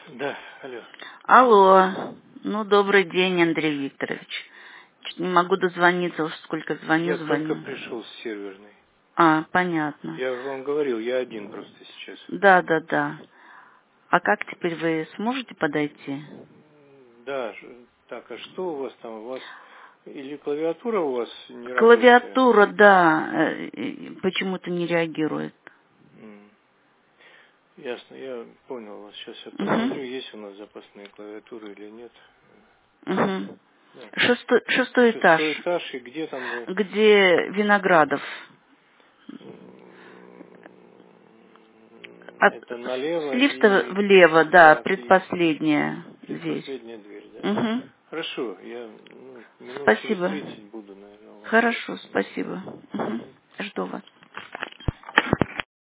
Да, алло. Алло. Ну, добрый день, Андрей Викторович. Чуть не могу дозвониться, уж сколько Я только звоню. пришел с серверной. Понятно. Я вам говорил, я один просто сейчас. Да. А как теперь вы сможете подойти? Да, так, а что у вас там? У вас или клавиатура у вас не рабочая? Клавиатура, да, почему-то не реагирует. М, Ясно, я понял вас. Сейчас я посмотрю, Угу. есть у нас запасные клавиатуры или нет. Угу. Да. Шестой этаж, 6-й этаж, и где там вы? где Виноградов. Это С налево лифта и влево, да, так, и предпоследняя дверь. предпоследняя дверь, да? Угу. Хорошо, я минут через Спасибо. 30 буду, наверное, у вас. Хорошо, спасибо. Угу. Мгм. Жду вас.